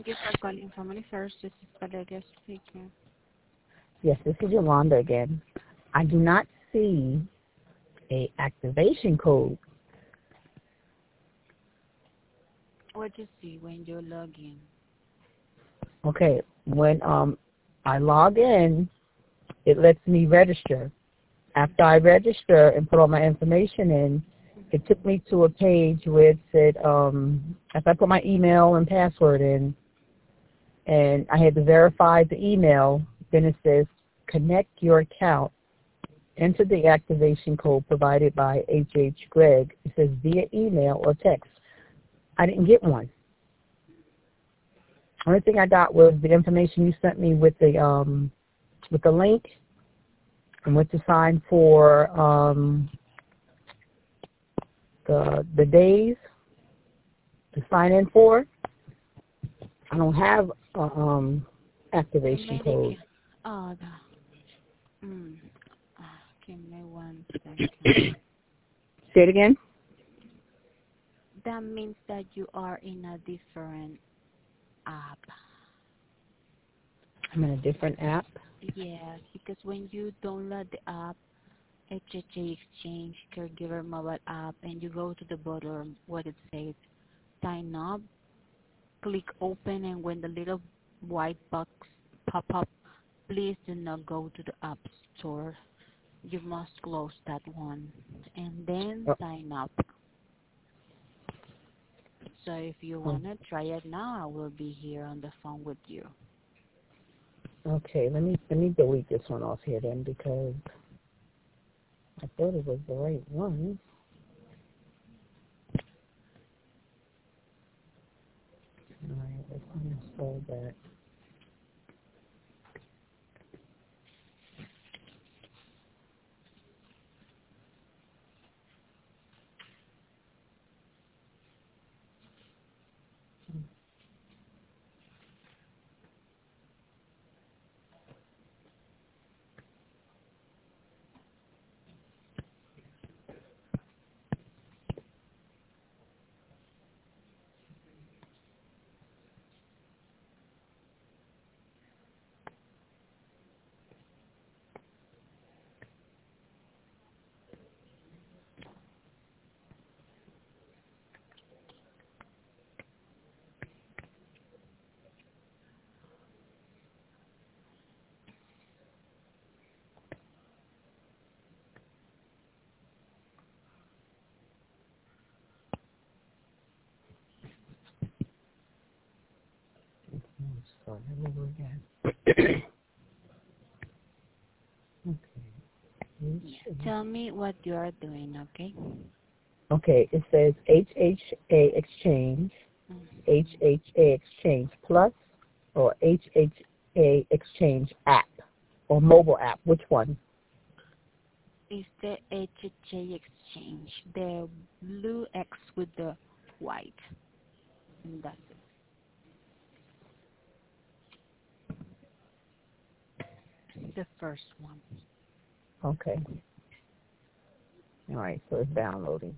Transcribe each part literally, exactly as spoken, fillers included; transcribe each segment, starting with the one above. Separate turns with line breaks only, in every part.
you for calling Family First. This is Valeria speaking.
Yes, this is Yolanda again. I do not see a activation code.
What do you see when you log in?
Okay, when um I log in, it lets me register. After I register and put all my information in, it took me to a page where it said, um, if I put my email and password in, and I had to verify the email, then it says, connect your account. Enter the activation code provided by H H. Gregg. It says via email or text. I didn't get one. Only thing I got was the information you sent me with the um, with the link and what to sign for um, the the days to sign in for. I don't have a um, activation code.
Oh, the, mm, uh, give me one second.
Say it again.
That means that you are in a different app.
I'm in a different app.
Yes, because when you download the app, H H A Exchange Caregiver mobile app, and you go to the bottom where it says sign up, click open, and when the little white box pop up, please do not go to the app store. You must close that one and then
Oh.
sign up. So if you
Oh.
want to try it now, I will be here on the phone with you.
Okay, let me let me delete this one off here then, because I thought it was the right one. All right, let's uninstall that. Start that over again. Okay.
Yeah. Tell me what you are doing, okay?
Okay, it says H H A Exchange,
Mm-hmm.
H H A Exchange Plus, or H H A Exchange app, or mobile app. Which one?
It's the H H A Exchange, the blue X with the white, and that's it. The first one.
Okay. All right, so it's downloading.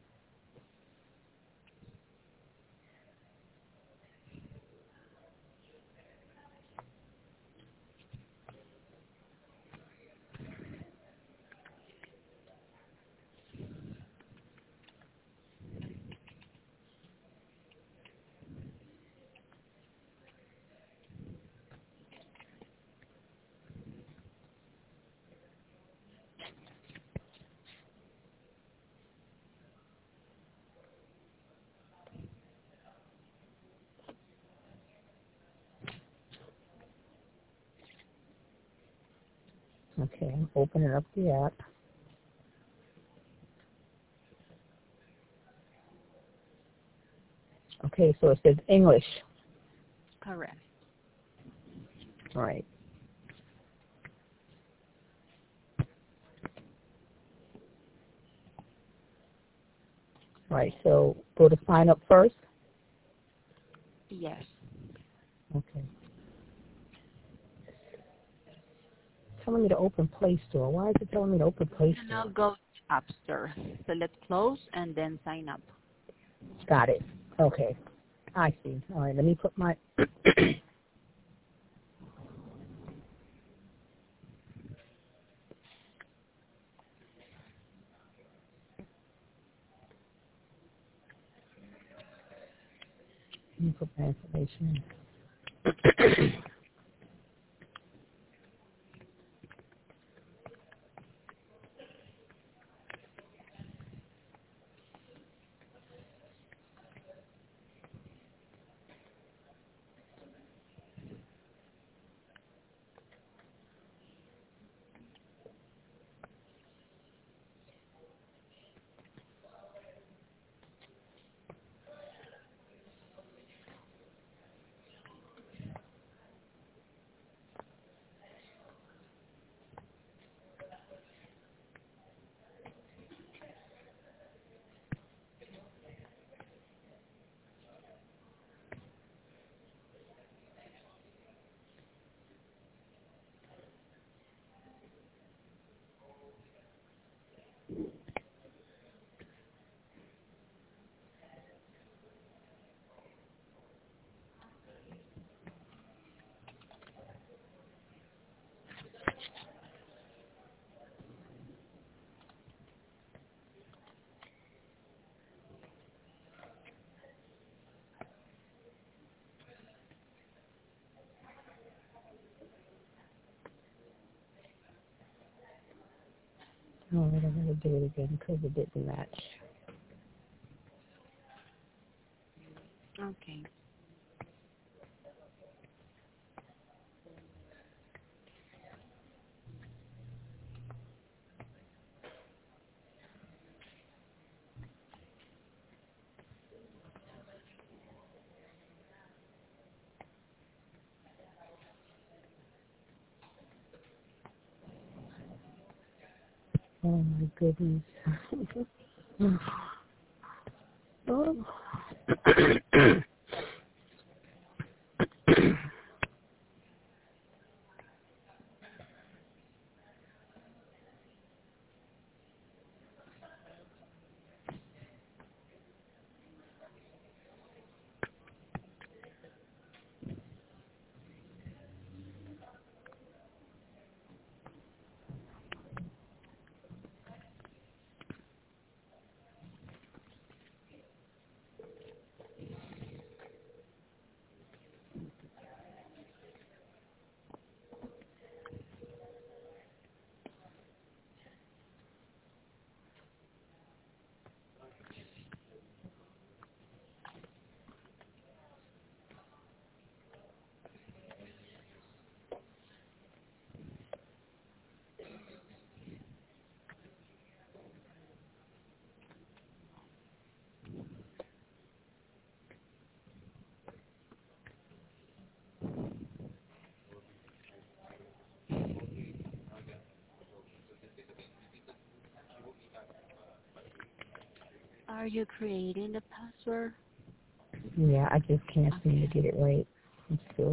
Okay, I'm opening up the app. Okay, so it says English.
Correct.
All right. All right, so go to sign up first.
Yes.
Okay. Telling me to open Play Store. Why is it telling me to open Play
And
Store?
now go to App Store. Select close and then sign up.
Got it. Okay. I see. All right, let me put my... Let me put my information in. All right, I'm going to do it again because it didn't match.
Okay.
Oh, my goodness. Oh.
Are you creating the password?
Yeah, I just can't seem to
Okay.
get it right. I'm still...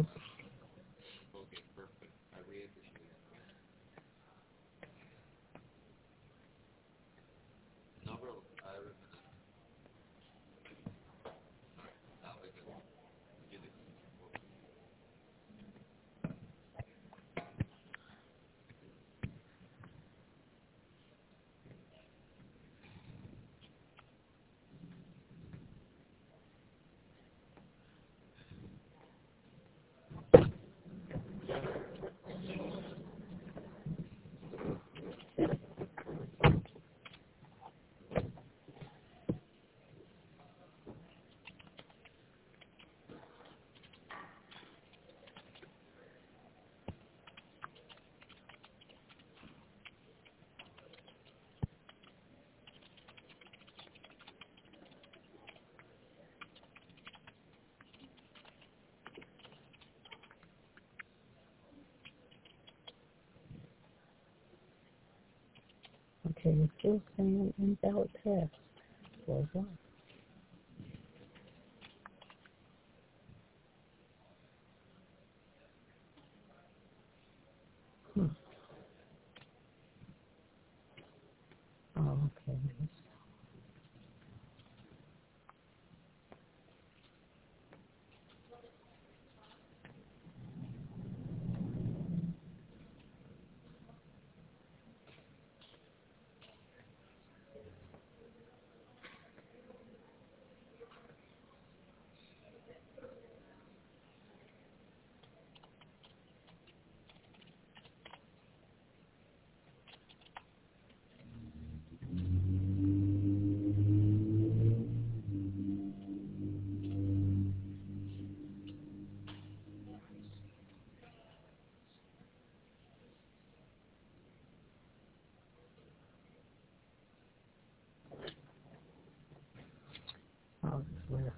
Okay, it's still saying invalid test. For what? Hmm. Oh, okay.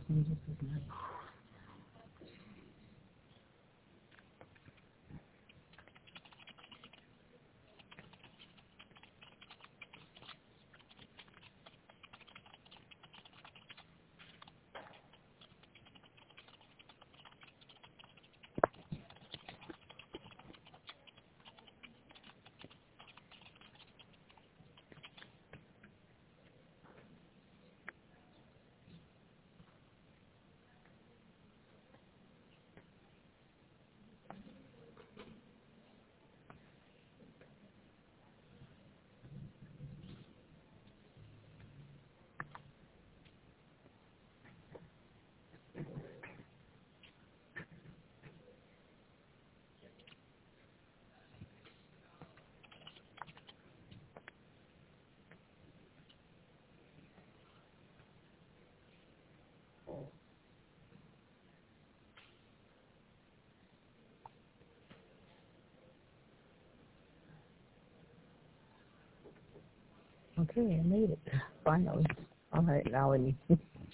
Okay, I made it. Finally. All right, now I need to.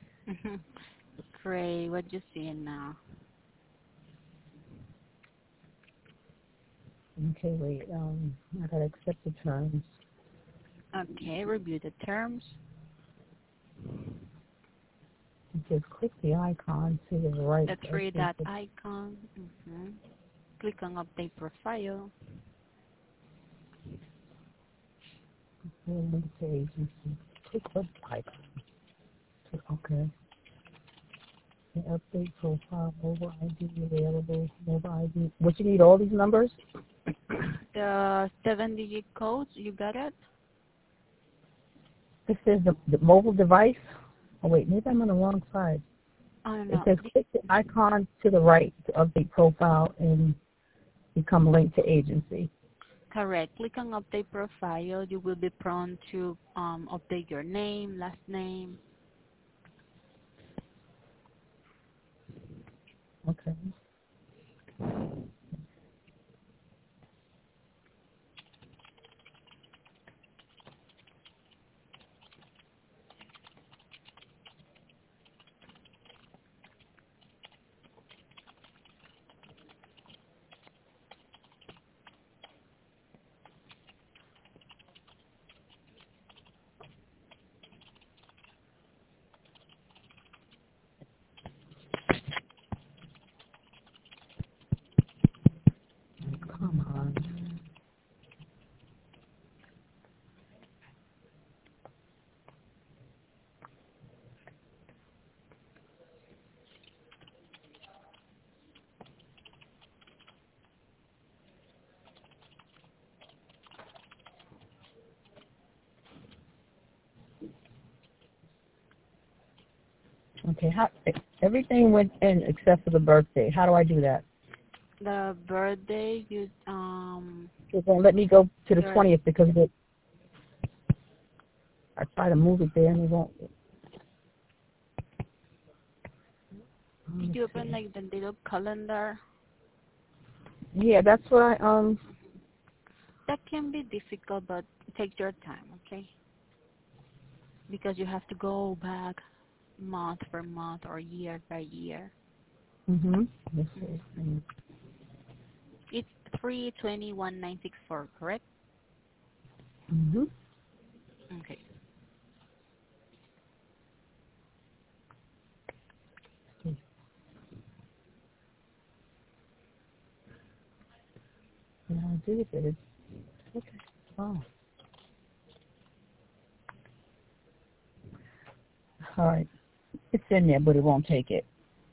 Great. What you seeing now?
Okay, wait. Um, I gotta accept the terms.
Okay, review the terms.
It says click the icon to the right.
The three dot icon. Mm-hmm. Click on update profile.
Link to agency. Click the icon. Okay. The update profile, mobile I D available, mobile I D. What, you need all these numbers?
The seven digit codes, you got it?
This is the, the mobile device. Oh wait, maybe I'm on the wrong side.
Oh,
It
no.
says click the icon to the right to update profile and become linked to agency.
Correct. Click on update profile. You will be prompt to um, update your name, last name.
Okay. Come on. Okay, how, everything went in except for the birthday. How do I do that?
The birthday, you um.
It won't let me go to the
Your,
twentieth because it, I try to move it there and it won't.
did you open like the little calendar?
Yeah, that's what I um.
That can be difficult, but take your time, okay? Because you have to go back month per month or year by year.
Mhm. This
Mm-hmm.
is, um,
It's three twenty one nine six four, correct?
mhm.
Okay.
Yeah, I did it. It's okay. Oh. All right. It's in there, but it won't take it.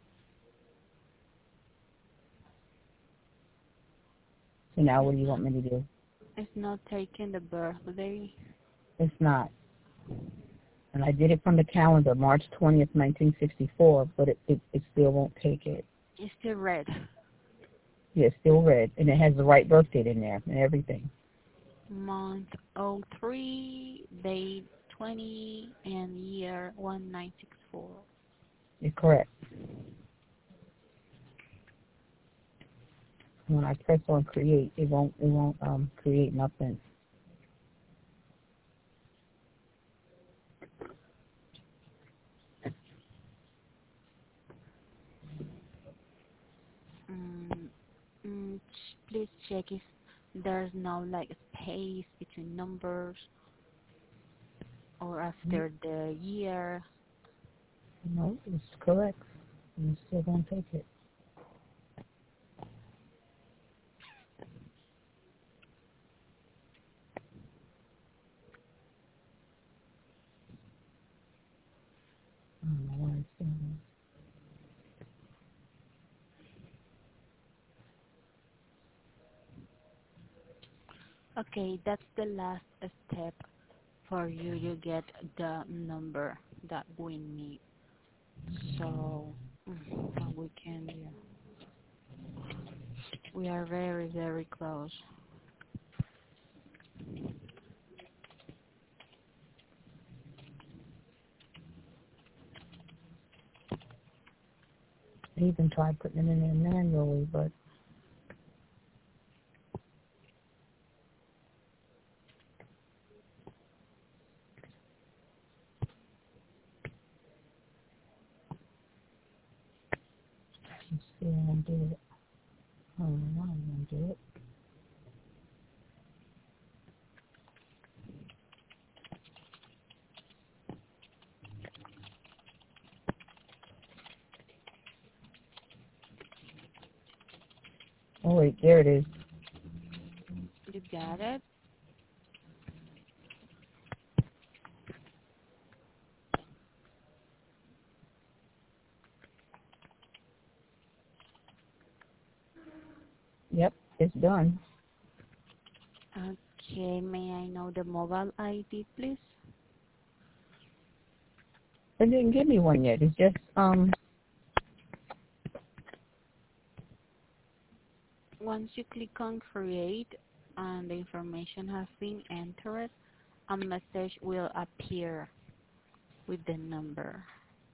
So now, what
It's
do you
not,
want me to do?
it's not taking the birthday.
It's not. And I did it from the calendar, March twentieth, nineteen sixty-four, but it, it, it still won't take it.
It's still red.
Yeah, it's still red, and it has the right birth date in there and everything.
Month oh three, date twenty, and year one nine six four.
It's correct. When I press on create, it won't it won't um create nothing.
please check if there's no like space between numbers or after the year.
No, it's correct. I'm still going to take it. I don't know why it's doing
Okay, that's the last step for you. You get the number that we need. So mm, what we can do. We are very, very close.
I even tried putting it in there manually, but let's see how I do it. I don't know how I'm going to do it. Oh, wait, there it is.
You got it?
Yep, it's done.
Okay, may I know the mobile I D, please?
It didn't give me one yet. It's just, um,
Once you click on create and the information has been entered, a message will appear with the number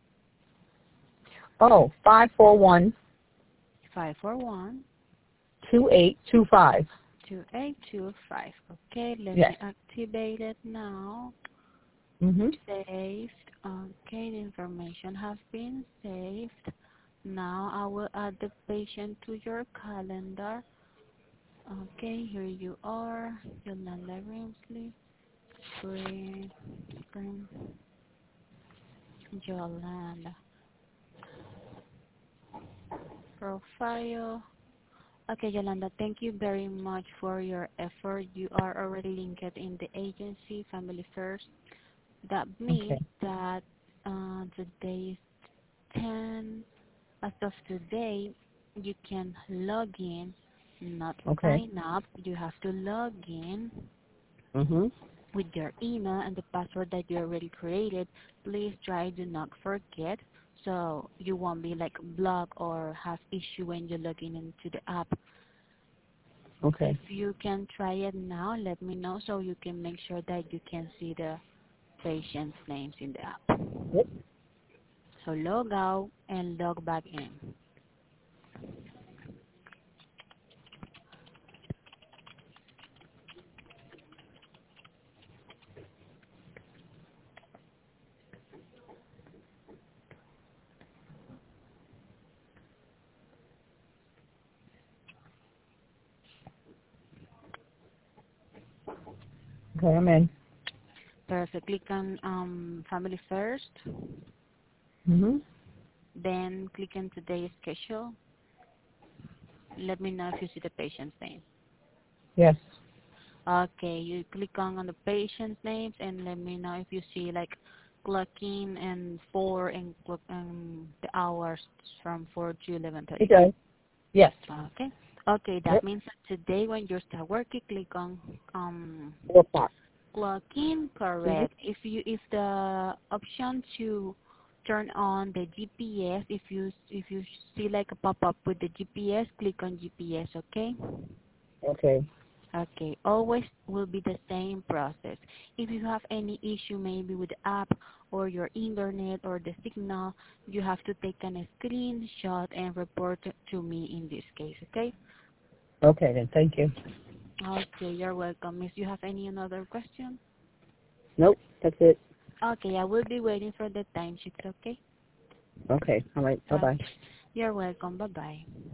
oh, five four one,
five four one,
two eight two five.
two eight two five. Okay, let
Yes.
me activate it now.
Mm-hmm.
Saved. Okay, the information has been saved. Now I will add the patient to your calendar. Okay, here you are, Yolanda Grimsley. Grim, Grim, Yolanda. Profile. Okay, Yolanda, thank you very much for your effort. You are already linked in the agency, Family First. That means
Okay.
that uh, today is ten. As of today, you can log in, not
Okay.
sign up. You have to log in
Mm-hmm.
with your email and the password that you already created. Please try to not forget so you won't be like blocked or have issue when you log in into the app.
Okay.
If you can try it now, let me know so you can make sure that you can see the patient's names in the app.
Yep.
So log out and log back in.
Okay, I'm in.
Perfect. Click on um, Family First,
Mm-hmm.
then click on Today's Schedule. Let me know if you see the patient's name.
Yes.
Okay, you click on, on the patient's names and let me know if you see like clock in and four and clock um, the hours from four to eleven thirty.
It does. Yes.
Okay. Okay, that
Yep.
means that today when you start working, click on um,
Four o'clock.
clock in.
Mm-hmm.
Correct. If you if the option to turn on the G P S, if you if you see like a pop up with the G P S, click on G P S. Okay.
Okay.
Okay, always will be the same process. If you have any issue maybe with the app or your internet or the signal, you have to take a screenshot and report it to me in this case, okay?
Okay, then. Thank you.
Okay, you're welcome. Miss, you have any other question?
Nope. That's it.
Okay, I will be waiting for the timesheets, okay?
Okay. All right.
Uh,
Bye-bye.
you're welcome. Bye-bye.